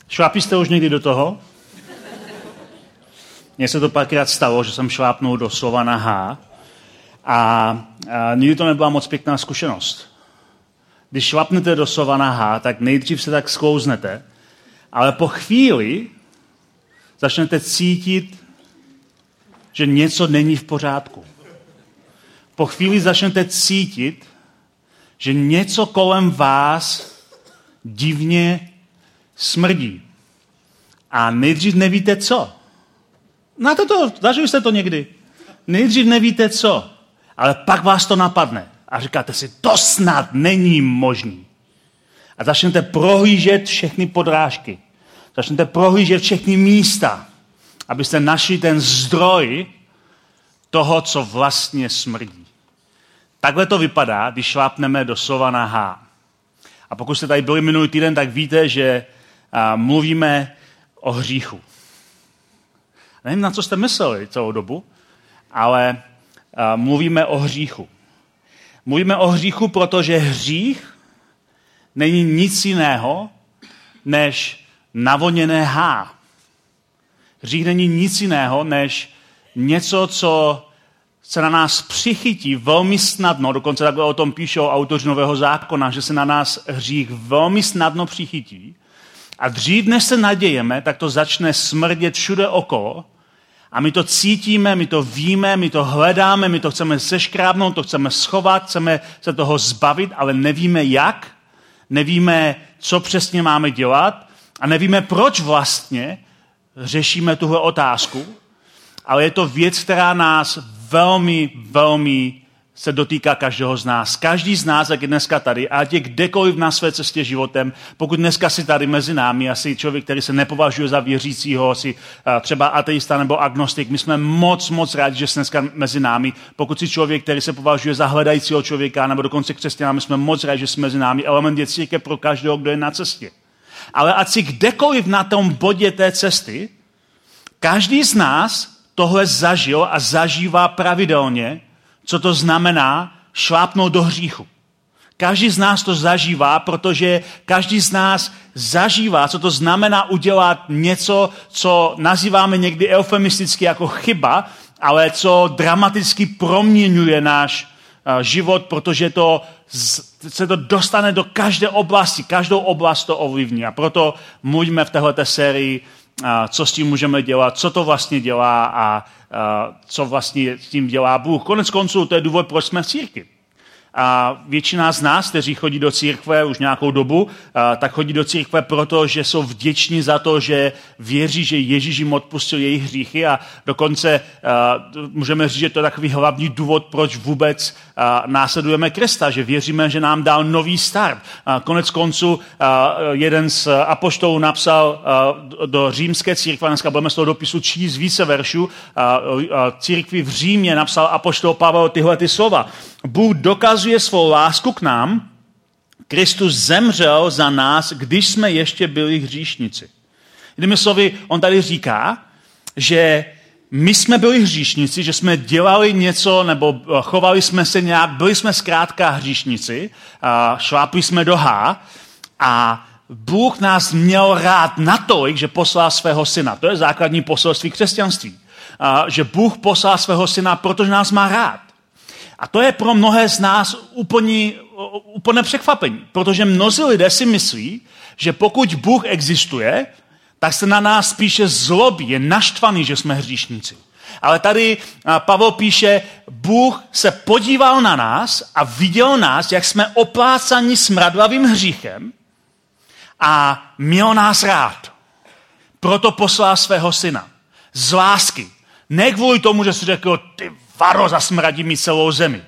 Šlápli jste už někdy do toho? Mně se to párkrát stalo, že jsem šlápnul do slova na H a nikdy to nebyla moc pěkná zkušenost. Když šlapnete do slova na H, tak nejdřív se tak sklouznete, ale po chvíli začnete cítit, že něco není v pořádku. Po chvíli začnete cítit, že něco kolem vás divně smrdí. A nejdřív nevíte co. Zažili jste to někdy. Nejdřív nevíte co, ale pak vás to napadne. A říkáte si, to snad není možný. A začnete prohlížet všechny podrážky. Začnete prohlížet všechny místa, abyste našli ten zdroj toho, co vlastně smrdí. Takhle to vypadá, když šlápneme do slova na H. A pokud jste tady byli minulý týden, tak víte, že mluvíme o hříchu. Nevím, na co jste mysleli celou dobu, ale mluvíme o hříchu. Mluvíme o hříchu, protože hřích není nic jiného, než navoněné H. Hřích není nic jiného, než něco, co se na nás přichytí velmi snadno, dokonce takhle o tom píšou autoři Nového zákona, že se na nás hřích velmi snadno přichytí. A dřív, než se nadějeme, tak to začne smrdět všude okolo. A my to cítíme, my to víme, my to hledáme, my to chceme seškrábnout, to chceme schovat, chceme se toho zbavit, ale nevíme jak, nevíme, co přesně máme dělat a nevíme, proč vlastně řešíme tuhle otázku, ale je to věc, která nás velmi, velmi se dotýká každého z nás. Každý z nás, jak je dneska tady, ať je kdekoliv na své cestě životem, pokud dneska si tady mezi námi, asi člověk, který se nepovažuje za věřícího, asi třeba ateista nebo agnostik, my jsme moc rádi, že jsi dneska mezi námi. Pokud si člověk, který se považuje za hledajícího člověka, nebo dokonce křesťana, my jsme moc rádi, že jsme mezi námi. Element je církev pro každého, kdo je na cestě. Ale ať si kdekoliv na tom bodě té cesty, každý z nás tohle zažil a zažívá pravidelně, co to znamená šlápnout do hříchu. Každý z nás to zažívá, protože každý z nás zažívá, co to znamená udělat něco, co nazýváme někdy eufemisticky jako chyba, ale co dramaticky proměňuje náš život, protože se to dostane do každé oblasti, každou oblast to ovlivní. A proto mluvíme v téhleté sérii, co s tím můžeme dělat, co to vlastně dělá a co vlastně s tím dělá Bůh. Konec konců to je důvod, proč jsme v církvi. A většina z nás, kteří chodí do církve už nějakou dobu, tak chodí do církve proto, že jsou vděční za to, že věří, že Ježíš jim odpustil jejich hříchy a dokonce můžeme říct, že to je takový hlavní důvod, proč vůbec následujeme Krista, že věříme, že nám dal nový start. Konec konců jeden z apoštolů napsal do římské církve, dneska budeme z toho dopisu číst více veršů, církvi v Římě napsal apoštol Pavel tyhle ty slova. Bůh dokazuje svou lásku k nám. Kristus zemřel za nás, když jsme ještě byli hříšnici. Jinými slovy, on tady říká, že my jsme byli hříšnici, že jsme dělali něco nebo chovali jsme se nějak, byli jsme zkrátka hříšnici, šlápli jsme do H a Bůh nás měl rád natolik, že poslal svého syna. To je základní poselství křesťanství. Že Bůh poslal svého syna, protože nás má rád. A to je pro mnohé z nás úplně překvapení, protože mnozí lidé si myslí, že pokud Bůh existuje, tak se na nás spíše zlobí, je naštvaný, že jsme hříšníci. Ale tady Pavel píše, Bůh se podíval na nás a viděl nás, jak jsme oplácani smradlavým hříchem a měl nás rád. Proto poslal svého syna. Z lásky. Ne kvůli tomu, že si řekl, ty varo, zasmradí mi celou zemi.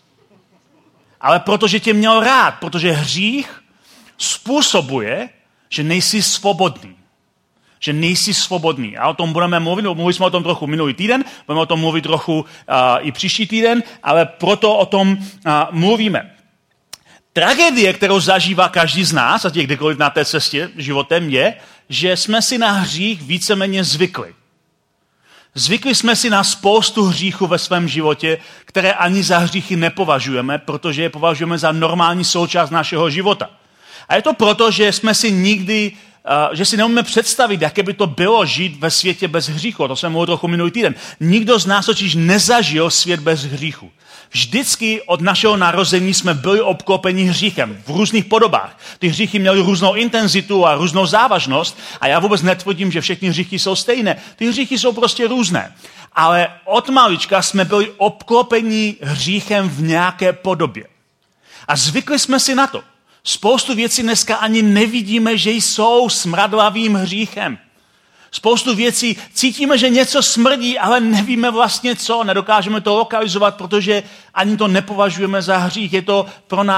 Ale protože tě měl rád, protože hřích způsobuje, že nejsi svobodný. Že nejsi svobodný. A o tom budeme mluvili jsme o tom trochu minulý týden, budeme o tom mluvit trochu i příští týden, ale proto o tom mluvíme. Tragédie, kterou zažívá každý z nás, ať je kdekoliv na té cestě životem, je, že jsme si na hřích víceméně zvykli. Zvykli jsme si na spoustu hříchů ve svém životě, které ani za hříchy nepovažujeme, protože je považujeme za normální součást našeho života. A je to proto, že jsme si nikdy že si neumíme představit, jaké by to bylo žít ve světě bez hříchu. To jsem mluvil trochu minulý týden. Nikdo z nás totiž nezažil svět bez hříchu. Vždycky od našeho narození jsme byli obklopeni hříchem v různých podobách. Ty hříchy měly různou intenzitu a různou závažnost a já vůbec netvrdím, že všechny hříchy jsou stejné. Ty hříchy jsou prostě různé. Ale od malička jsme byli obklopeni hříchem v nějaké podobě. A zvykli jsme si na to. Spoustu věcí dneska ani nevidíme, že jsou smradlavým hříchem. Spoustu věcí cítíme, že něco smrdí, ale nevíme vlastně co, nedokážeme to lokalizovat, protože ani to nepovažujeme za hřích. Je to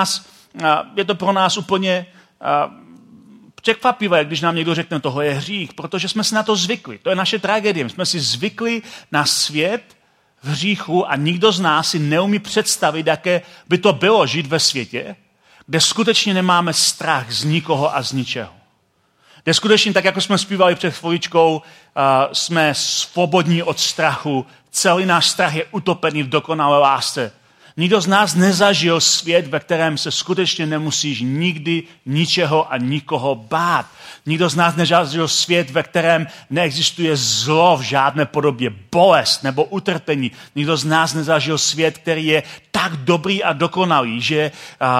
pro nás úplně překvapivé, když nám někdo řekne, toho je hřích, protože jsme si na to zvykli. To je naše tragédie. My jsme si zvykli na svět v hříchu a nikdo z nás si neumí představit, jaké by to bylo žít ve světě, kde skutečně nemáme strach z nikoho a z ničeho. Kde skutečně, tak jako jsme zpívali před chviličkou, jsme svobodní od strachu, celý náš strach je utopený v dokonalé lásce. Nikdo z nás nezažil svět, ve kterém se skutečně nemusíš nikdy ničeho a nikoho bát. Nikdo z nás nezažil svět, ve kterém neexistuje zlo v žádné podobě, bolest nebo utrpení. Nikdo z nás nezažil svět, který je tak dobrý a dokonalý, že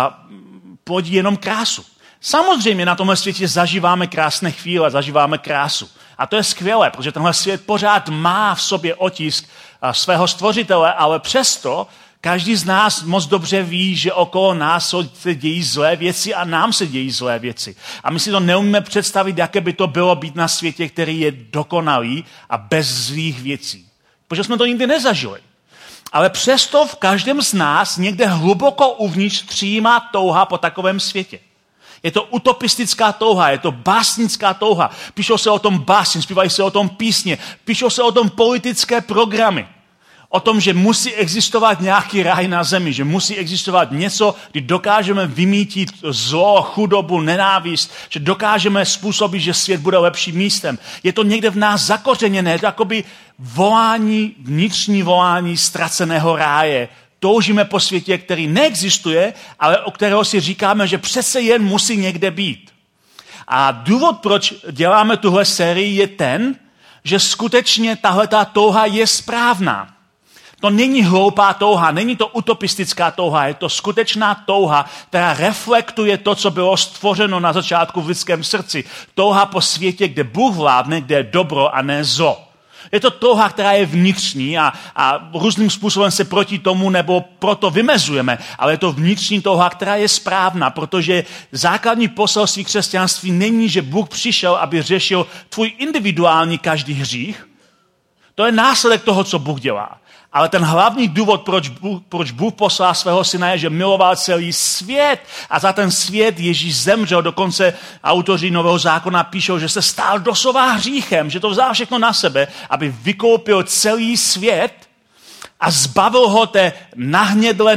plodí jenom krásu. Samozřejmě na tomhle světě zažíváme krásné chvíle, zažíváme krásu. A to je skvělé, protože tenhle svět pořád má v sobě otisk svého stvořitele, ale přesto každý z nás moc dobře ví, že okolo nás se dějí zlé věci a nám se dějí zlé věci. A my si to neumíme představit, jaké by to bylo být na světě, který je dokonalý a bez zlých věcí. Protože jsme to nikdy nezažili. Ale přesto v každém z nás někde hluboko uvnitř třímá touha po takovém světě. Je to utopistická touha, je to básnická touha. Píšou se o tom básně, zpívají se o tom písně, píšou se o tom politické programy. O tom, že musí existovat nějaký ráj na zemi, že musí existovat něco, kdy dokážeme vymítit zlo, chudobu, nenávist, že dokážeme způsobit, že svět bude lepším místem. Je to někde v nás zakořeněné, je to jakoby volání, vnitřní volání ztraceného ráje. Toužíme po světě, který neexistuje, ale o kterého si říkáme, že přece jen musí někde být. A důvod, proč děláme tuhle sérii, je ten, že skutečně tahleta touha je správná. To není hloupá touha, není to utopistická touha, je to skutečná touha, která reflektuje to, co bylo stvořeno na začátku v lidském srdci. Touha po světě, kde Bůh vládne, kde je dobro a ne zlo. Je to touha, která je vnitřní a různým způsobem se proti tomu nebo proto vymezujeme, ale je to vnitřní touha, která je správná, protože základní poselství křesťanství není, že Bůh přišel, aby řešil tvůj individuální každý hřích. To je následek toho, co Bůh dělá. Ale ten hlavní důvod, proč Bůh poslal svého syna, je, že miloval celý svět a za ten svět Ježíš zemřel. Dokonce autoři Nového zákona píšou, že se stal doslova hříchem, že to vzal všechno na sebe, aby vykoupil celý svět a zbavil ho té nahnědlé,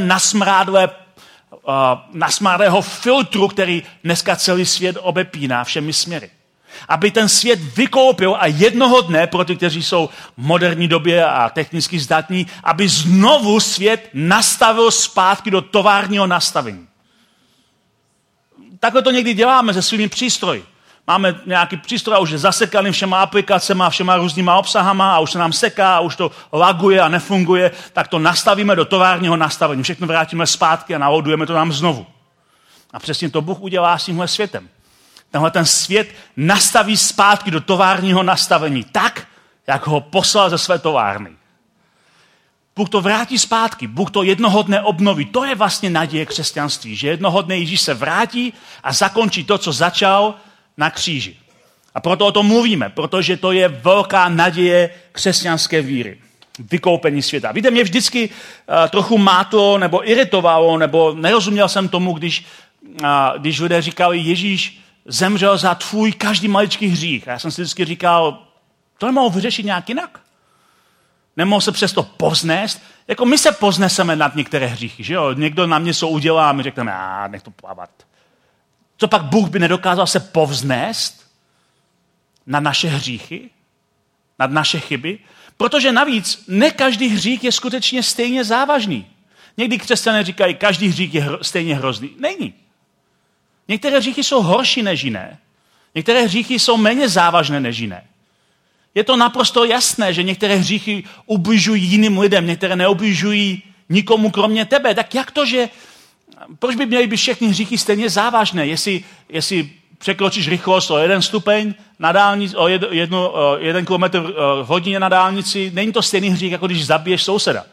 nasmrádlého filtru, který dneska celý svět obepíná všemi směry. Aby ten svět vykoupil a jednoho dne, pro ty, kteří jsou v moderní době a technicky zdatní, aby znovu svět nastavil zpátky do továrního nastavení. Takhle to někdy děláme se svými přístroji. Máme nějaký přístroj a už je zasekaný všema aplikacemi, všema různýma obsahama a už se nám seká a už to laguje a nefunguje, tak to nastavíme do továrního nastavení. Všechno vrátíme zpátky a navodujeme to nám znovu. A přesně to Bůh udělá s tímhle světem. Tenhle ten svět nastaví zpátky do továrního nastavení tak, jak ho poslal ze své továrny. Bůh to vrátí zpátky, Bůh to jednoho dne obnoví. To je vlastně naděje křesťanství, že jednoho dne Ježíš se vrátí a zakončí to, co začal na kříži. A proto o tom mluvíme, protože to je velká naděje křesťanské víry. Vykoupení světa. Víte, mě vždycky trochu mátlo nebo iritovalo, nebo nerozuměl jsem tomu, když lidé říkali, Ježíš zemřel za tvůj každý maličký hřích. A já jsem si vždycky říkal, to nemohl vyřešit nějak jinak? Nemohl se přesto povznést? Jako my se povzneseme nad některé hříchy, že jo? Někdo na něco udělá a my řekneme, nech to plavat. Co pak Bůh by nedokázal se povznést na naše hříchy? Nad naše chyby? Protože navíc ne každý hřích je skutečně stejně závažný. Někdy křesťané říkají, každý hřích je stejně hrozný. Není. Některé hříchy jsou horší než jiné. Některé hříchy jsou méně závažné než jiné. Je to naprosto jasné, že některé hříchy ubližují jiným lidem, některé neubližují nikomu kromě tebe. Tak jak to, že proč by měly být všechny hříchy stejně závažné? Jestli překročíš rychlost o 1 stupeň na dálnici, o 1 kilometr v hodině na dálnici, není to stejný hřích, jako když zabiješ souseda.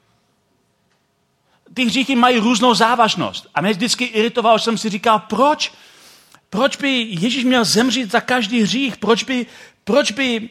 Ty hříchy mají různou závažnost. A mě vždycky iritovalo, že jsem si říkal, proč by Ježíš měl zemřít za každý hřích? Proč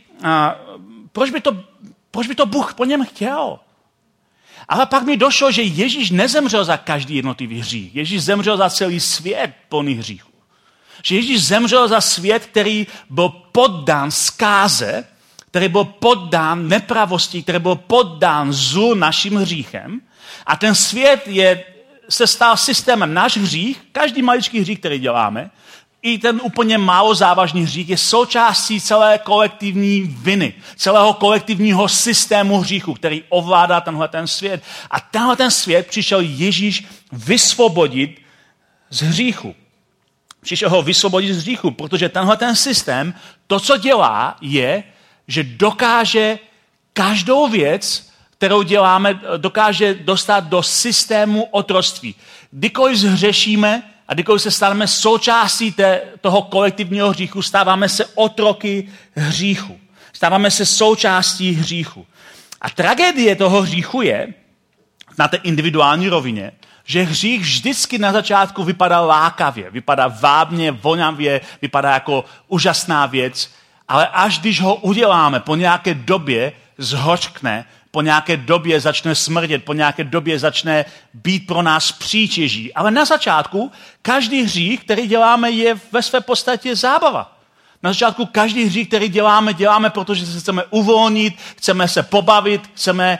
by to Bůh po něm chtěl? Ale pak mi došlo, že Ježíš nezemřel za každý jednotlivý hřích. Ježíš zemřel za celý svět plný hříchů. Že Ježíš zemřel za svět, který byl poddán zkáze, který byl poddán nepravosti, který byl poddán zlu naším hříchem. A ten svět se stal systémem. Náš hřích, každý maličký hřích, který děláme, i ten úplně málo závažný hřích je součástí celé kolektivní viny, celého kolektivního systému hříchu, který ovládá ten svět. A tenhle svět přišel Ježíš vysvobodit z hříchu. Přišel ho vysvobodit z hříchu, protože tenhle systém, to, co dělá, je, že dokáže každou věc, kterou děláme, dokáže dostat do systému otroctví. Kdykoliv zhřešíme a kdykoliv se staneme součástí toho kolektivního hříchu, stáváme se otroky hříchu. Stáváme se součástí hříchu. A tragédie toho hříchu je, na té individuální rovině, že hřích vždycky na začátku vypadá lákavě, vypadá vábně, vonavě, vypadá jako úžasná věc, ale až když ho uděláme, po nějaké době zhořkne, po nějaké době začne smrdět, po nějaké době začne být pro nás přítěží. Ale na začátku každý hřích, který děláme, je ve své podstatě zábava. Na začátku každý hřích, který děláme, protože se chceme uvolnit, chceme se pobavit, chceme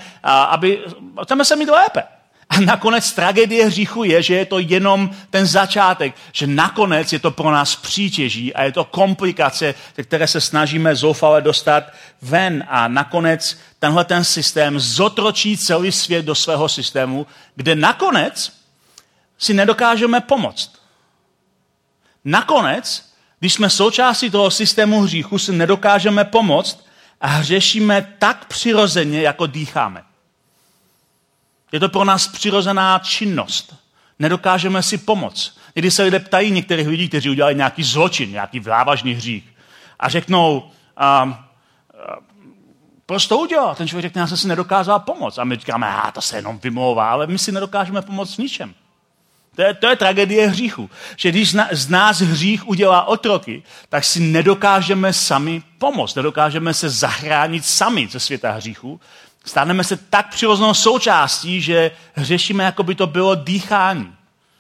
se mít lépe. A nakonec tragédie hříchu je, že je to jenom ten začátek, že nakonec je to pro nás přítěží a je to komplikace, které se snažíme zoufale dostat ven. A nakonec ten systém zotročí celý svět do svého systému, kde nakonec si nedokážeme pomoct. Nakonec, když jsme součástí toho systému hříchu, si nedokážeme pomoct a hřešíme tak přirozeně, jako dýcháme. Je to pro nás přirozená činnost. Nedokážeme si pomoct. Někdy se lidé ptají některých lidí, kteří udělali nějaký zločin, nějaký závažný hřích a řeknou, proč to udělal? Ten člověk řekne, já jsem si nedokázal pomoct. A my říkáme, to se jenom vymlouvá, ale my si nedokážeme pomoct v ničem. To je tragédie hříchu. Že když z nás hřích udělá otroky, tak si nedokážeme sami pomoct. Nedokážeme se zachránit sami ze světa hříchu. Staneme se tak přirozenou součástí, že hřešíme, jako by to bylo dýchání.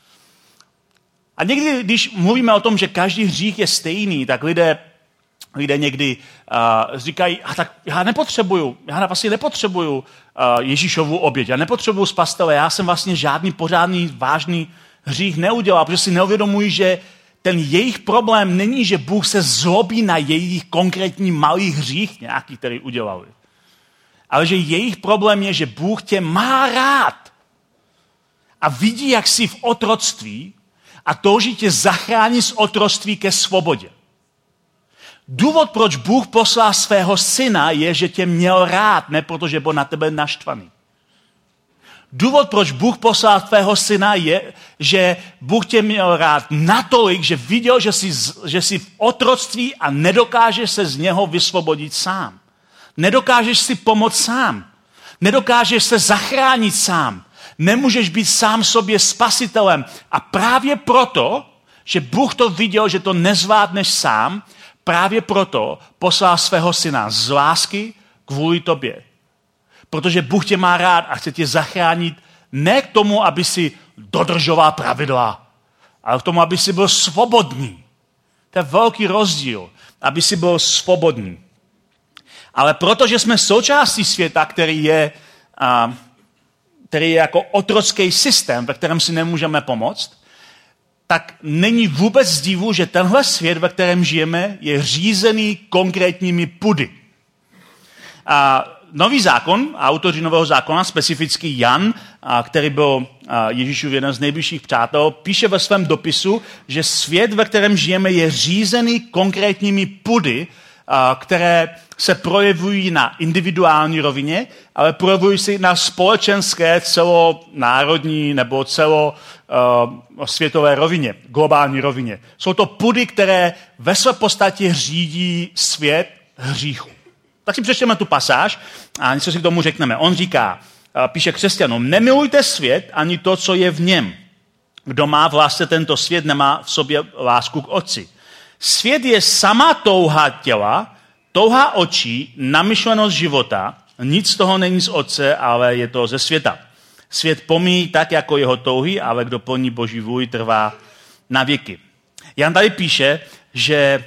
A někdy, když mluvíme o tom, že každý hřích je stejný, tak lidé někdy říkají, tak já vlastně nepotřebuju Ježíšovu oběť, já nepotřebuju spasitele, já jsem vlastně žádný pořádný vážný hřích neudělal, protože si neuvědomují, že ten jejich problém není, že Bůh se zlobí na jejich konkrétní malý hřích nějaký, který udělali. Ale že jejich problém je, že Bůh tě má rád a vidí, jak jsi v otroctví a touží tě zachránit z otroctví ke svobodě. Důvod, proč Bůh poslal svého syna, je, že tě měl rád, ne protože byl na tebe naštvaný. Důvod, proč Bůh poslal svého syna, je, že Bůh tě měl rád natolik, že viděl, že jsi v otroctví a nedokážeš se z něho vysvobodit sám. Nedokážeš si pomoct sám. Nedokážeš se zachránit sám. Nemůžeš být sám sobě spasitelem. A právě proto, že Bůh to viděl, že to nezvládneš sám, právě proto poslal svého syna z lásky kvůli tobě. Protože Bůh tě má rád a chce tě zachránit ne k tomu, aby si dodržoval pravidla, ale k tomu, aby si byl svobodný. To je velký rozdíl, aby si byl svobodný. Ale protože jsme součástí světa, který je jako otrocký systém, ve kterém si nemůžeme pomoct, tak není vůbec divu, že tenhle svět, ve kterém žijeme, je řízený konkrétními pudy. A Nový zákon, autoři Nového zákona, specificky Jan, který byl Ježíšův jeden z nejbližších přátel, píše ve svém dopisu, že svět, ve kterém žijeme, je řízený konkrétními pudy, které se projevují na individuální rovině, ale projevují se na společenské, celonárodní nebo celosvětové rovině, globální rovině. Jsou to pudy, které ve své podstatě řídí svět hříchu. Tak si přečteme tu pasáž a něco si k tomu řekneme. On říká, píše křesťanům, nemilujte svět ani to, co je v něm. Kdo má v lásce tento svět, nemá v sobě lásku k Otci. Svět je sama touha těla, touha očí, namyšlenost života. Nic z toho není z Otce, ale je to ze světa. Svět pomíjí tak, jako jeho touhy, ale kdo plní Boží vůli, trvá na věky. Jan tady píše, že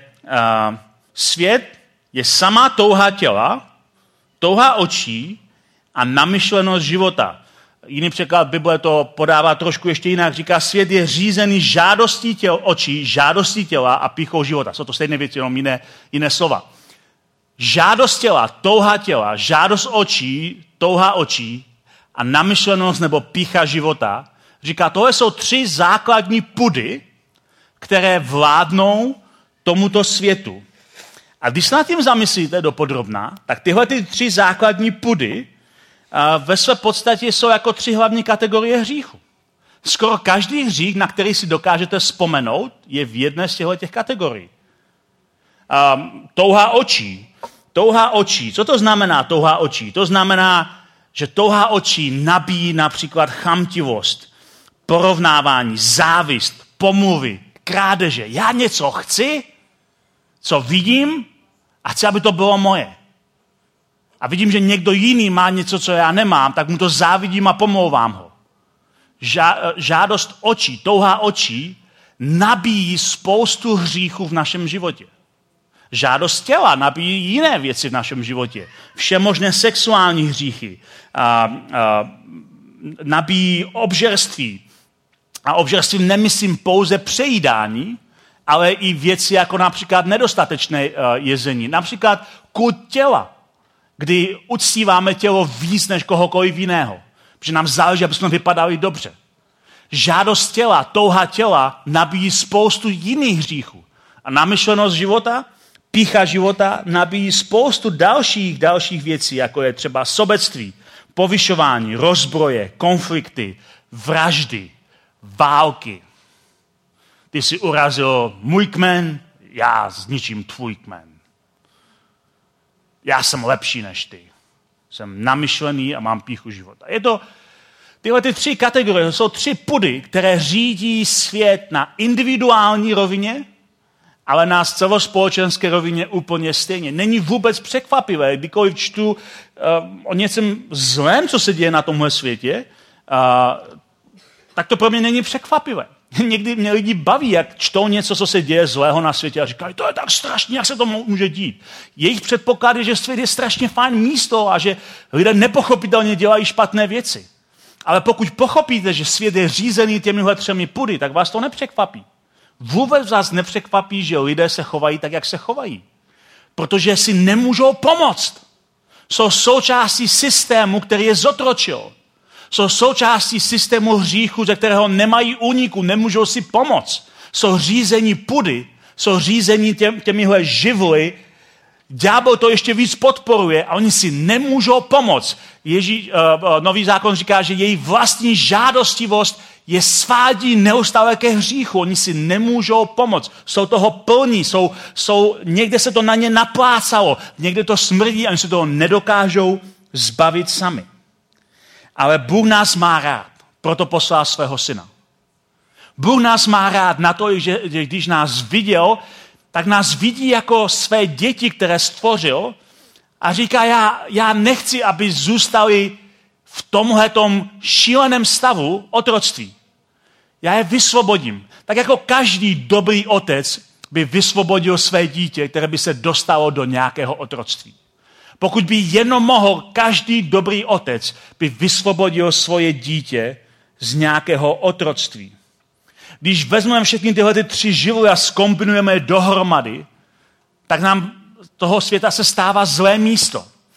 svět je sama touha těla, touha očí a namyšlenost života. Jiný překlad Bible to podává trošku ještě jinak. Říká, svět je řízený žádostí očí, žádostí těla a pýchou života. Jsou to stejné věci, jenom jiné slova. Žádost těla, žádost očí, touha očí a namyšlenost nebo pýcha života. Říká, tohle jsou 3 základní pudy, které vládnou tomuto světu. A když se nad tím zamyslíte dopodrobna, tak tyhle 3 základní pudy ve své podstatě jsou jako 3 hlavní kategorie hříchu. Skoro každý hřích, na který si dokážete vzpomenout, je v jedné z těchto kategorií. Touha očí. Co to znamená touha očí? To znamená, že touha očí nabíjí například chamtivost, porovnávání, závist, pomluvy, krádeže. Já něco chci, co vidím a chci, aby to bylo moje. A vidím, že někdo jiný má něco, co já nemám, tak mu to závidím a pomlouvám ho. Žádost očí, touha očí nabíjí spoustu hříchů v našem životě. Žádost těla nabíjí jiné věci v našem životě. Všemožné sexuální hříchy, nabíjí obžerství. A obžerstvím nemyslím pouze přejídání, ale i věci jako například nedostatečné jezení. Například kult těla, kdy uctíváme tělo víc než kohokoliv jiného. Protože nám záleží, aby jsme vypadali dobře. Žádost těla, touha těla nabíjí spoustu jiných hříchů. A namyšlenost života, pýcha života nabíjí spoustu dalších věcí, jako je třeba sobectví, povyšování, rozbroje, konflikty, vraždy, války. Ty jsi urazil můj kmen, já zničím tvůj kmen. Já jsem lepší než ty. Jsem namyšlený a mám pýchu života. Tyhle 3 kategorie jsou 3 pudy, které řídí svět na individuální rovině, ale na celospolečenské rovině úplně stejně. Není vůbec překvapivé, kdykoliv čtu o něčem zlém, co se děje na tomhle světě, tak to pro mě není překvapivé. Někdy mě lidi baví, jak čtou něco, co se děje zlého na světě a říkají, to je tak strašně, jak se to může dít. Jejich předpoklad je, že svět je strašně fajn místo a že lidé nepochopitelně dělají špatné věci. Ale pokud pochopíte, že svět je řízený těmihle 3 pudy, tak vás to nepřekvapí. Vůbec vás nepřekvapí, že lidé se chovají tak, jak se chovají. Protože si nemůžou pomoct. Jsou součástí systému, který je zotročil. Jsou součástí systému hříchu, ze kterého nemají úniku, nemůžou si pomoct. Jsou řízení pudy, jsou řízení těmihle živly. Ďábel to ještě víc podporuje a oni si nemůžou pomoct. Nový zákon říká, že její vlastní žádostivost je svádí neustále ke hříchu. Oni si nemůžou pomoct. Jsou toho plní, někde se to na ně naplácalo, někde to smrdí a oni se toho nedokážou zbavit sami. Ale Bůh nás má rád, proto poslal svého syna. Bůh nás má rád na to, že když nás viděl, tak nás vidí jako své děti, které stvořil a říká, já nechci, aby zůstali v tomhletom šíleném stavu otroctví. Já je vysvobodím. Tak jako každý dobrý otec by vysvobodil své dítě, které by se dostalo do nějakého otroctví. Pokud by jenom mohl, každý dobrý otec by vysvobodil svoje dítě z nějakého otroctví. Když vezmeme všechny tyhle 3 živly a zkombinujeme je dohromady, tak nám toho světa se stává zlé místo.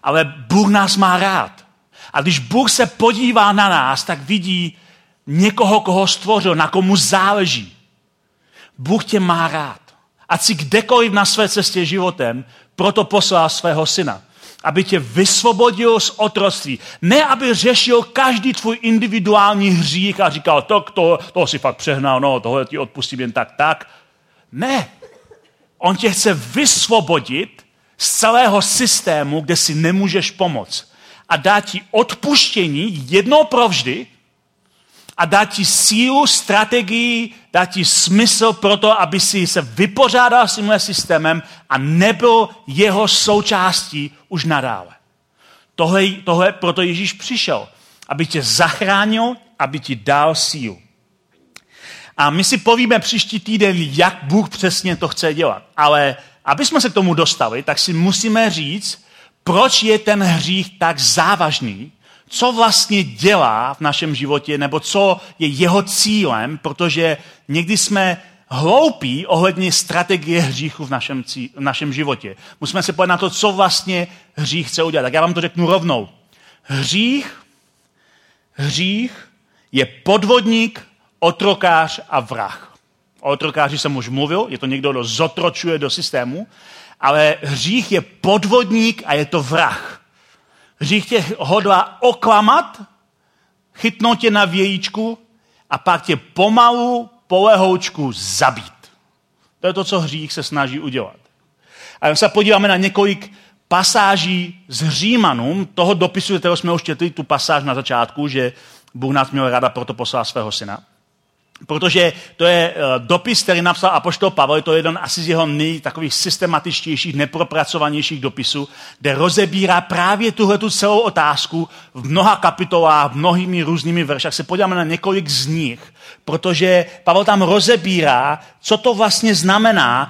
ale Bůh nás má rád. A když Bůh se podívá na nás, tak vidí někoho, koho stvořil, na komu záleží. Bůh tě má rád. Ať si kdekoliv na své cestě životem, proto poslal svého syna. Aby tě vysvobodil z otroctví. Ne, aby řešil každý tvůj individuální hřích a říkal, toho si fakt přehnal, no, tohle ti odpustím jen tak. Ne. On tě chce vysvobodit z celého systému, kde si nemůžeš pomoct. A dá ti odpuštění jednou provždy a dá ti sílu, strategii, dá ti smysl pro to, aby si se vypořádal s tímhle systémem a nebyl jeho součástí už nadále. Tohle proto Ježíš přišel, aby tě zachránil, aby ti dal sílu. A my si povíme příští týden, jak Bůh přesně to chce dělat. Ale aby jsme se k tomu dostali, tak si musíme říct, proč je ten hřích tak závažný, co vlastně dělá v našem životě, nebo co je jeho cílem, protože někdy jsme hloupí ohledně strategie hříchu v našem životě. Musíme se podívat na to, co vlastně hřích chce udělat. Tak já vám to řeknu rovnou. Hřích je podvodník, otrokář a vrah. O otrokáři jsem už mluvil, je to někdo, kdo zotročuje do systému, ale hřích je podvodník a je to vrah. Hřích tě hodlá oklamat, chytnout tě na vějíčku a pak tě pomalu po lehoučku zabít. To je to, co hřích se snaží udělat. A když se podíváme na několik pasáží z Římanům, toho dopisu, kterého jsme už četli, tu pasáž na začátku, že Bůh nás měl rád a proto poslal svého syna. Protože to je dopis, který napsal apoštol Pavel, to je jeden asi z jeho takových systematičtějších, nepropracovanějších dopisů, kde rozebírá právě tuhletu celou otázku v mnoha kapitolách, mnohými různými verších. Se podíváme na několik z nich, protože Pavel tam rozebírá, co to vlastně znamená,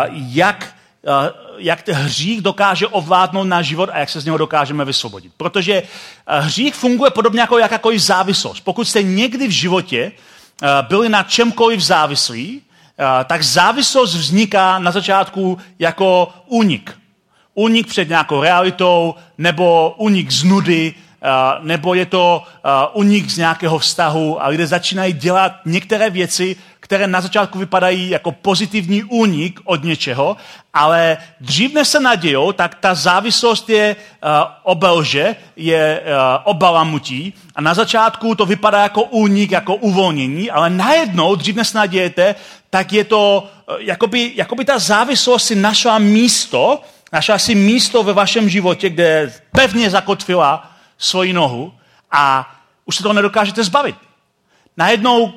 jak hřích dokáže ovládnout náš život a jak se z něho dokážeme vysvobodit. Protože hřích funguje podobně jako jakákoliv závislost. Pokud jste někdy v životě byli na čemkoliv závislí, tak závislost vzniká na začátku jako únik. Únik před nějakou realitou, nebo únik z nudy, nebo je to únik z nějakého vztahu a lidé začínají dělat některé věci, které na začátku vypadají jako pozitivní únik od něčeho, ale dřív než se nadějou, tak ta závislost je obelže, je obalamutí a na začátku to vypadá jako únik, jako uvolnění, ale najednou, dřív než se nadějete, tak je to, jakoby ta závislost si našla si místo ve vašem životě, kde pevně zakotvila svoji nohu a už se toho nedokážete zbavit. Najednou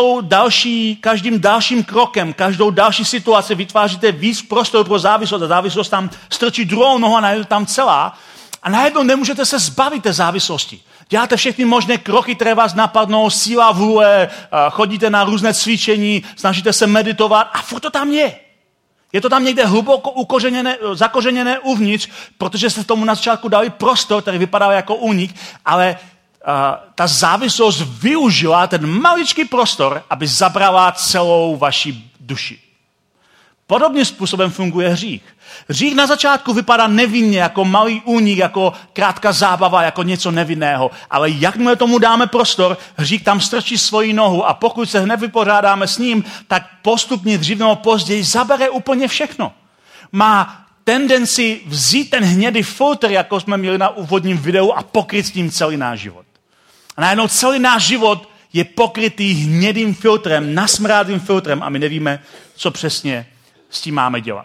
každým dalším krokem, každou další situaci vytváříte víc prostoru pro závislost a závislost tam strčí druhou nohu a najednou tam celá a najednou nemůžete se zbavit té závislosti. Děláte všechny možné kroky, které vás napadnou, síla vůle, chodíte na různé cvičení, snažíte se meditovat a furt to tam je. Je to tam někde hluboko zakořeněné uvnitř, protože jste tomu na začátku dali prostor, který vypadal jako únik, ale ta závislost využila ten maličký prostor, aby zabrala celou vaši duši. Podobným způsobem funguje hřích. Hřích na začátku vypadá nevinně, jako malý únik, jako krátká zábava, jako něco nevinného. Ale jakmile tomu dáme prostor, hřích tam strčí svoji nohu a pokud se hned vypořádáme s ním, tak postupně dřív nebo později zabere úplně všechno. Má tendenci vzít ten hnědý filtr, jako jsme měli na úvodním videu, a pokryt s tím celý náš život. A najednou celý náš život je pokrytý hnědým filtrem, nasmrádným filtrem a my nevíme, co přesně s tím máme dělat.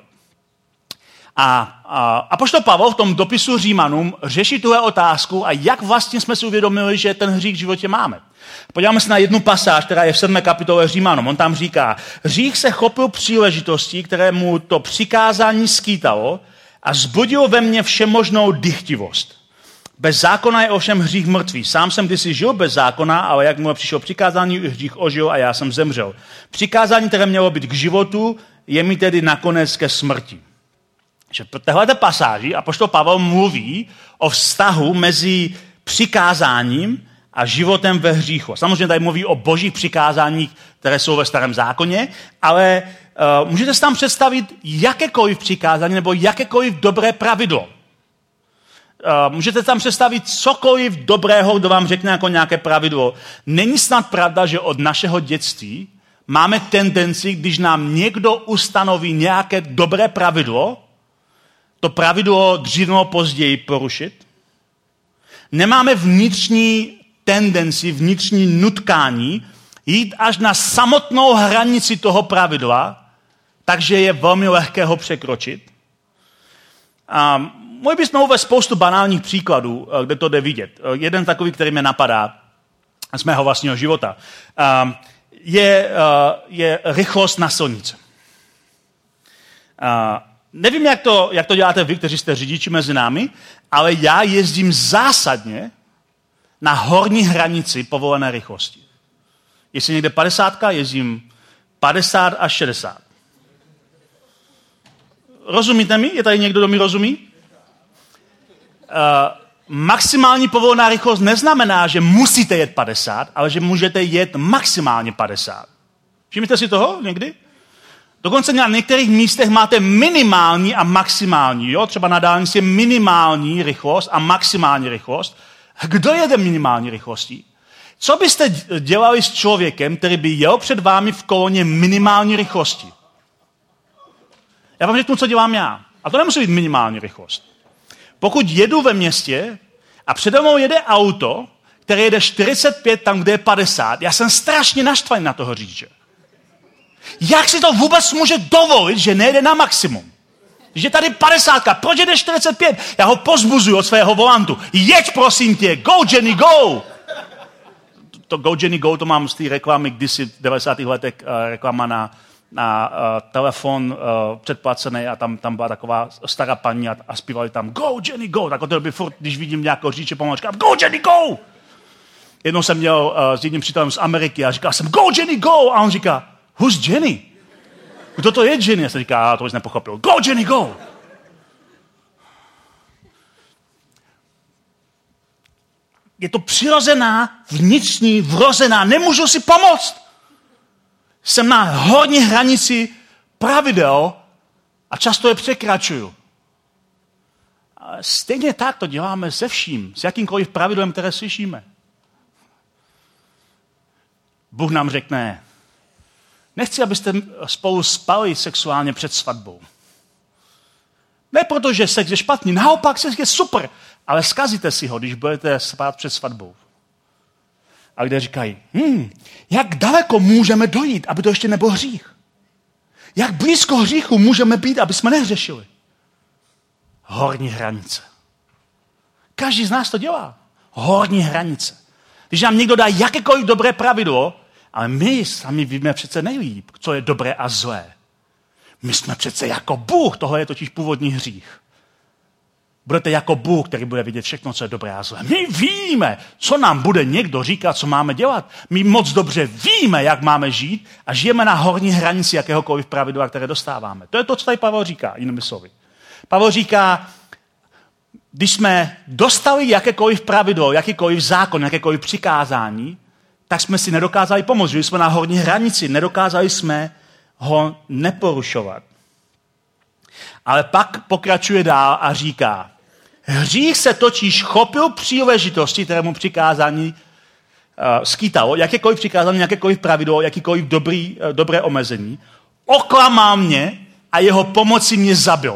A apoštol Pavel v tom dopisu Římanům řeší tuhle otázku a jak vlastně jsme si uvědomili, že ten hřích v životě máme. Podíváme se na jednu pasáž, která je v 7. kapitole Římanům. On tam říká, hřích se chopil příležitostí, které mu to přikázání skýtalo a zbudil ve mně všemožnou dychtivost. Bez zákona je ovšem hřích mrtvý. Sám jsem kdysi žil bez zákona, ale jak mu přišlo přikázání, hřích ožil a já jsem zemřel. Přikázání, které mělo být k životu, je mi tedy nakonec ke smrti. Že v téhleté pasáži apoštol Pavel mluví o vztahu mezi přikázáním a životem ve hříchu. Samozřejmě tady mluví o božích přikázáních, které jsou ve Starém zákoně, ale můžete si tam představit jakékoliv přikázání nebo jakékoliv dobré pravidlo. můžete tam představit cokoliv dobrého, kdo vám řekne jako nějaké pravidlo. Není snad pravda, že od našeho dětství máme tendenci, když nám někdo ustanoví nějaké dobré pravidlo, to pravidlo dřív nebo později porušit? Nemáme vnitřní tendenci, vnitřní nutkání jít až na samotnou hranici toho pravidla, takže je velmi lehké ho překročit. A mohli bychom uvést spoustu banálních příkladů, kde to jde vidět. Jeden takový, který mě napadá z mého vlastního života, je rychlost na silnici. Nevím, jak to děláte vy, kteří jste řidiči mezi námi, ale já jezdím zásadně na horní hranici povolené rychlosti. Jestli někde 50, jezdím 50 až 60. Rozumíte mi? Je tady někdo, kdo mi rozumí? Maximální povolená rychlost neznamená, že musíte jet 50, ale že můžete jet maximálně 50. Všimněte si toho někdy? Dokonce na některých místech máte minimální a maximální. Jo? Třeba na dálnici je minimální rychlost a maximální rychlost. Kdo jede minimální rychlostí? Co byste dělali s člověkem, který by jel před vámi v koloně minimální rychlosti? Já vám řeknu, co dělám já. A to nemusí být minimální rychlost. Pokud jedu ve městě a přede mnou jede auto, které jede 45 tam, kde je 50, já jsem strašně naštvaný na toho řidiče. Jak si to vůbec může dovolit, že nejede na maximum? Že tady 50, proč jede 45? Já ho pozbuzuju od svého volantu. Jeď, prosím tě, go Jenny, go! To go Jenny, go, to mám z té reklamy kdysi v 90. letech, reklama na telefon předplacený a tam byla taková stará paní a zpívali tam go Jenny, go! Tak od té doby furt, když vidím nějakého řidiče pomalu, říkám go Jenny, go! Jednou jsem měl s jedním přítelem z Ameriky a říkal jsem go Jenny, go! A on říká, who's Jenny? Kdo to je Jenny? Já jsem říkal, to už nepochopil. Go Jenny, go! Je to přirozená, vnitřní, vrozená, nemůžu si pomoct. Jsem na horní hranici pravidel a často je překračuju. Ale stejně tak to děláme se vším, s jakýmkoliv pravidlem, které slyšíme. Bůh nám řekne, nechci, abyste spolu spali sexuálně před svatbou. Ne proto, že sex je špatný, naopak sex je super, ale zkazíte si ho, když budete spát před svatbou. A lidé říkají, jak daleko můžeme dojít, aby to ještě nebyl hřích? Jak blízko hříchu můžeme být, aby jsme nehřešili? Horní hranice. Každý z nás to dělá. Horní hranice. Když nám někdo dá jakékoliv dobré pravidlo, ale my sami víme přece nejlíp, co je dobré a zlé. My jsme přece jako Bůh, tohle je totiž původní hřích. Budete jako Bůh, který bude vidět všechno, co je dobré a zlé. My víme, co nám bude někdo říkat, co máme dělat. My moc dobře víme, jak máme žít a žijeme na horní hranici jakéhokoliv pravidla, které dostáváme. To je to, co tady Pavel říká, jinými slovy. Pavel říká, když jsme dostali jakékoliv pravidlo, jakýkoliv zákon, jakékoliv přikázání, tak jsme si nedokázali pomoct. Že jsme na horní hranici, nedokázali jsme ho neporušovat. Ale pak pokračuje dál a říká, hřích se totiž chopil příležitosti, kterému přikázání skýtalo, jakékoliv přikázání, jakékoliv pravidlo, jakýkoliv dobré omezení, oklamal mě a jeho pomocí mě zabil.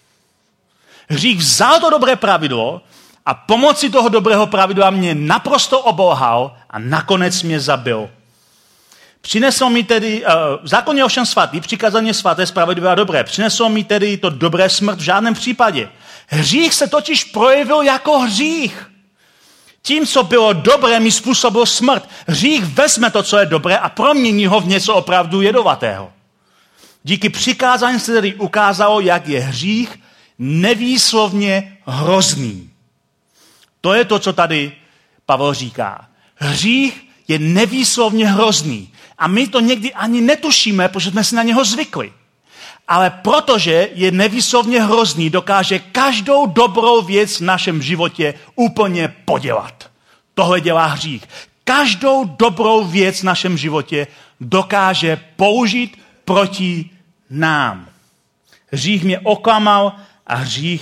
Hřích vzal to dobré pravidlo a pomocí toho dobrého pravidla mě naprosto obolhal a nakonec mě zabil. Přinesl mi tedy, zákon je ovšem svatý, přikázání je svaté, spravedlivé a dobré. Přinesl mi tedy to dobré smrt v žádném případě. Hřích se totiž projevil jako hřích. Tím, co bylo dobré, mi způsobil smrt. Hřích vezme to, co je dobré a promění ho v něco opravdu jedovatého. Díky přikázání se tedy ukázalo, jak je hřích nevýslovně hrozný. To je to, co tady Pavel říká. Hřích je nevýslovně hrozný. A my to někdy ani netušíme, protože jsme si na něho zvykli. Ale protože je nevýslovně hrozný, dokáže každou dobrou věc v našem životě úplně podělat. Tohle dělá hřích. Každou dobrou věc v našem životě dokáže použít proti nám. Hřích mě oklamal a hřích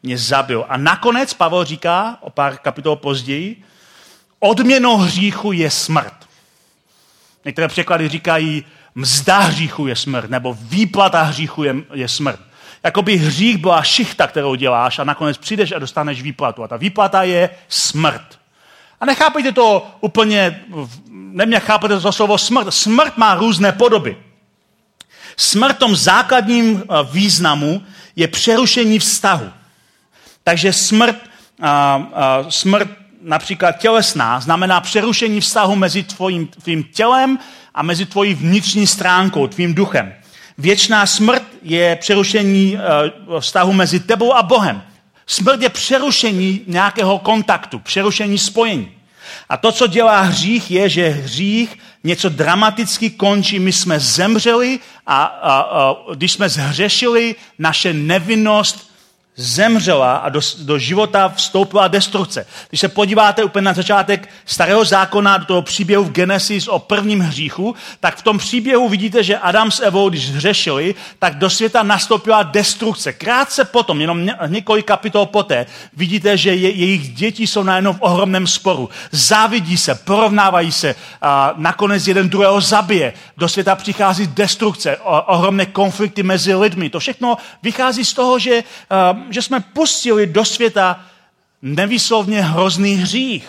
mě zabil. A nakonec Pavel říká, o pár kapitol později, odměnou hříchu je smrt. Některé překlady říkají, mzda hříchu je smrt, nebo výplata hříchu je smrt. Jakoby hřích byla šichta, kterou děláš a nakonec přijdeš a dostaneš výplatu. A ta výplata je smrt. A nechápejte to úplně, nemě chápete to slovo smrt. Smrt má různé podoby. Smrt v tom základním významu je přerušení vztahu. Takže smrt například tělesná znamená přerušení vztahu mezi tvým tělem a mezi tvojí vnitřní stránkou, tvým duchem. Věčná smrt je přerušení vztahu mezi tebou a Bohem. Smrt je přerušení nějakého kontaktu, přerušení spojení. A to, co dělá hřích, je, že hřích něco dramaticky končí. My jsme zemřeli a když jsme zhřešili, naše nevinnost zemřela a do života vstoupila destrukce. Když se podíváte úplně na začátek Starého zákona, do toho příběhu v Genesis o prvním hříchu, tak v tom příběhu vidíte, že Adam s Evou, když zhřešili, tak do světa nastoupila destrukce. Krátce potom, jenom několik kapitol poté, vidíte, že jejich děti jsou najednou v ohromném sporu. Závidí se, porovnávají se, a nakonec jeden druhého zabije. Do světa přichází destrukce, ohromné konflikty mezi lidmi. To všechno vychází z toho, že jsme pustili do světa nevýslovně hrozný hřích.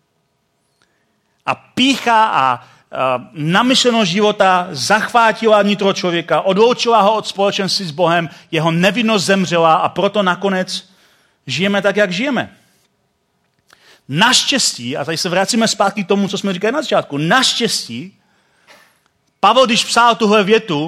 A pýcha a namyšlenost života zachvátila nitro člověka, odloučila ho od společenství s Bohem, jeho nevinnost zemřela a proto nakonec žijeme tak, jak žijeme. Naštěstí, a tady se vracíme zpátky k tomu, co jsme říkali na začátku, naštěstí, Pavel, když psal tuhle větu,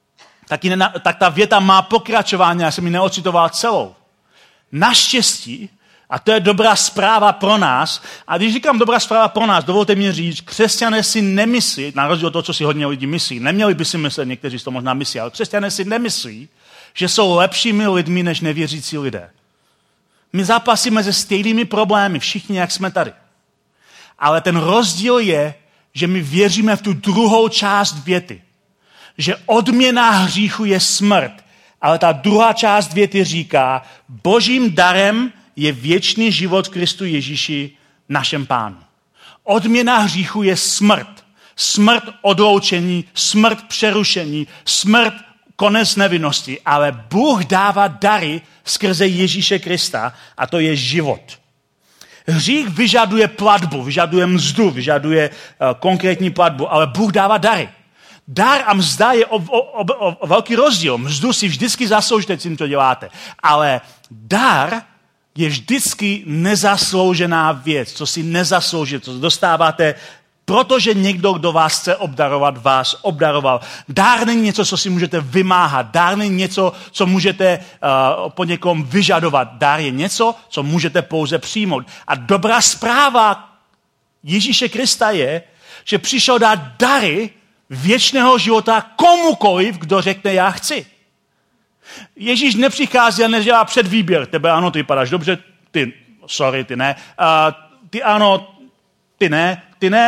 tak ta věta má pokračování, já jsem ji neocitoval celou. Naštěstí, a to je dobrá zpráva pro nás, a když říkám dobrá zpráva pro nás, dovolte mi říct, křesťané si nemyslí, na rozdíl od toho, co si hodně lidí myslí, neměli by si myslet, někteří to možná myslí, ale křesťané si nemyslí, že jsou lepšími lidmi než nevěřící lidé. My zápasíme se stejnými problémy, všichni, jak jsme tady. Ale ten rozdíl je, že my věříme v tu druhou část věty. Že odměna hříchu je smrt, ale ta druhá část věty říká, božím darem je věčný život v Kristu Ježíši, našem Pánu. Odměna hříchu je smrt. Smrt odloučení, smrt přerušení, smrt konec nevinnosti, ale Bůh dává dary skrze Ježíše Krista a to je život. Hřích vyžaduje platbu, vyžaduje mzdu, vyžaduje konkrétní platbu, ale Bůh dává dary. Dar a mzda je velký rozdíl. Mzdu si vždycky zasloužíte, tím to děláte. Ale dar je vždycky nezasloužená věc, co si nezasloužíte, co dostáváte, protože někdo, kdo vás chce obdarovat, vás obdaroval. Dar není něco, co si můžete vymáhat. Dar není něco, co můžete po někom vyžadovat. Dar je něco, co můžete pouze přijmout. A dobrá zpráva Ježíše Krista je, že přišel dát dary věčného života komukoliv, kdo řekne já chci. Ježíš nepřichází a nedělá předvýběr. Tebe ano, ty vypadáš dobře, ty ne. Ty ano, ty ne,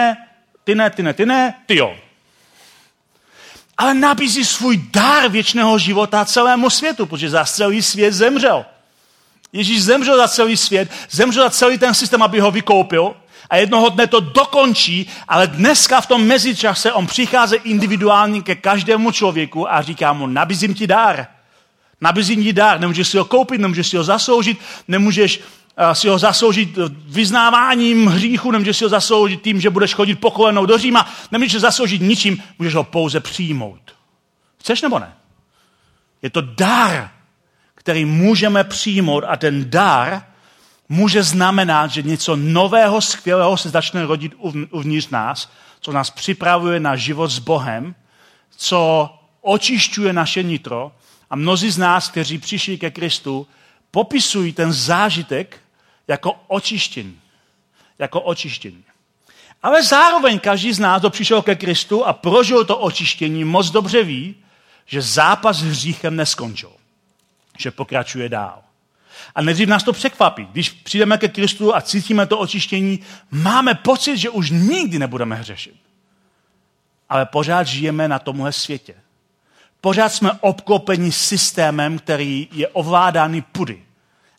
ty jo. Ale nabízí svůj dar věčného života celému světu, protože za celý svět zemřel. Ježíš zemřel za celý svět, zemřel za celý ten systém, aby ho vykoupil a jednoho dne to dokončí, ale dneska v tom mezičase on přichází individuálně ke každému člověku a říká mu, nabízím ti dar. Nabízím ti dar, nemůžeš si ho koupit, nemůžeš si ho zasloužit, nemůžeš si ho zasloužit vyznáváním hříchu, nemůžeš si ho zasloužit tím, že budeš chodit po kolenou do Říma, nemůžeš ho zasloužit ničím, můžeš ho pouze přijmout. Chceš nebo ne? Je to dar, který můžeme přijmout a ten dar může znamenat, že něco nového, skvělého se začne rodit uvnitř nás, co nás připravuje na život s Bohem, co očišťuje naše nitro a mnozí z nás, kteří přišli ke Kristu, popisují ten zážitek jako očištění. Jako očištění. Ale zároveň každý z nás, kdo přišel ke Kristu a prožil to očištění, moc dobře ví, že zápas s hříchem neskončil. Že pokračuje dál. A nejdřív nás to překvapí. Když přijdeme ke Kristu a cítíme to očištění, máme pocit, že už nikdy nebudeme hřešit. Ale pořád žijeme na tomhle světě. Pořád jsme obklopeni systémem, který je ovládány pudy.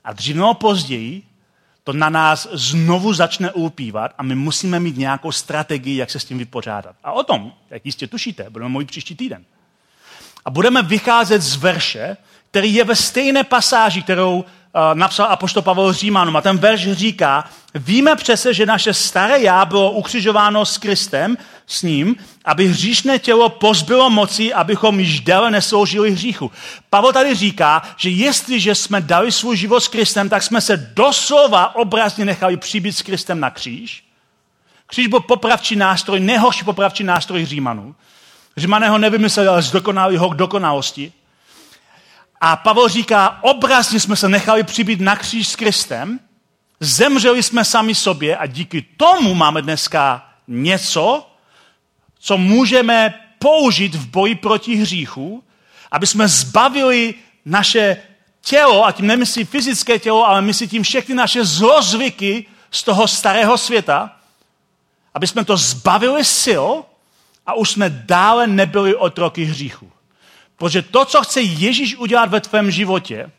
A dřív nebo později to na nás znovu začne ulpívat a my musíme mít nějakou strategii, jak se s tím vypořádat. A o tom, jak jistě tušíte, budeme mluvit příští týden. A budeme vycházet z verše, který je ve stejné pasáži, kterou napsal apoštol Pavel Římanům. A ten verš říká, víme přece, že naše staré já bylo ukřižováno s Kristem, s ním, aby hříšné tělo pozbylo moci, abychom již déle nesloužili hříchu. Pavel tady říká, že jestliže jsme dali svůj život s Kristem, tak jsme se doslova obrazně nechali přibít s Kristem na kříž. Kříž byl popravčí nástroj, nejhorší popravčí nástroj Římanů. Římané ho nevymysleli, ale zdokonali ho k dokonalosti. A Pavel říká, obrazně jsme se nechali přibít na kříž s Kristem, zemřeli jsme sami sobě a díky tomu máme dneska něco, co můžeme použít v boji proti hříchu, aby jsme zbavili naše tělo, a tím nemyslí fyzické tělo, ale myslí tím všechny naše zlozvyky z toho starého světa, aby jsme to zbavili sil a už jsme dále nebyli otroky hříchu. Protože to, co chce Ježíš udělat ve tvém životě,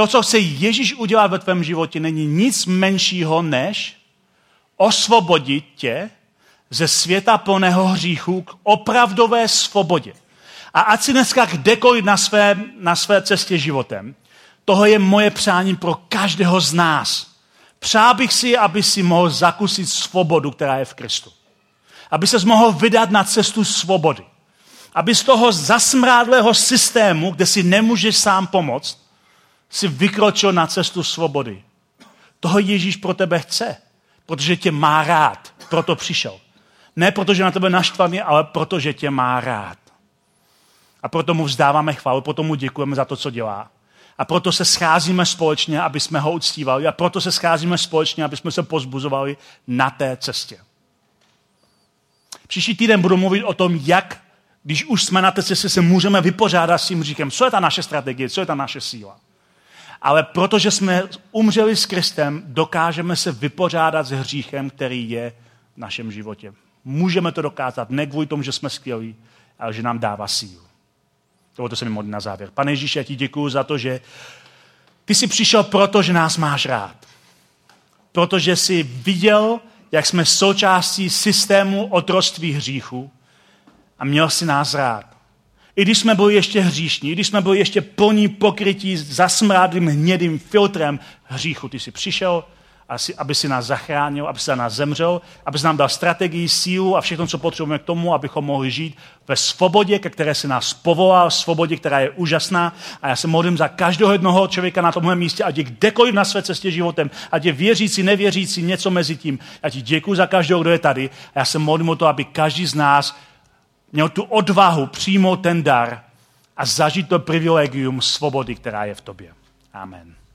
není nic menšího, než osvobodit tě ze světa plného hříchu k opravdové svobodě. A ať si dneska kdekoliv na své cestě životem, toho je moje přání pro každého z nás. Přál bych si, aby si mohl zakusit svobodu, která je v Kristu. Aby ses mohl vydat na cestu svobody. Aby z toho zasmrádlého systému, kde si nemůžeš sám pomoct, si vykročil na cestu svobody. Toho Ježíš pro tebe chce, protože tě má rád, proto přišel. Ne protože na tebe naštvaný, ale protože tě má rád. A proto mu vzdáváme chválu, proto mu děkujeme za to, co dělá. A proto se scházíme společně, aby jsme ho uctívali. A proto se scházíme společně, aby jsme se pozbuzovali na té cestě. Příští týden budu mluvit o tom, jak, když už jsme na té cestě, se můžeme vypořádat s tím hříchem. Co je ta naše strategie, co je ta naše síla. Ale protože jsme umřeli s Kristem, dokážeme se vypořádat s hříchem, který je v našem životě. Můžeme to dokázat ne kvůli tomu, že jsme skvělí, ale že nám dává sílu. Tohle se mi modlí na závěr. Pane Ježíši, já ti děkuju za to, že ty jsi přišel proto, že nás máš rád. Protože jsi viděl, jak jsme součástí systému otroctví hříchu a měl jsi nás rád. I když jsme byli ještě hříšní, i když jsme byli ještě plní pokrytí zasmrádlým hnědým filtrem hříchu, ty jsi přišel, aby si nás zachránil, aby si za nás zemřel, aby si nám dal strategii, sílu a všechno, co potřebujeme k tomu, abychom mohli žít ve svobodě, ke které si nás povolal, svobodě, která je úžasná. A já se modlím za každého jednoho člověka na tomhle místě, ať je kdekoliv na své cestě životem, ať je věřící, nevěřící, něco mezi tím. Já ti děkuji za každého, kdo je tady. A já se modlím o to, aby každý z nás měl tu odvahu přijmout ten dar a zažít to privilegium svobody, která je v tobě. Amen.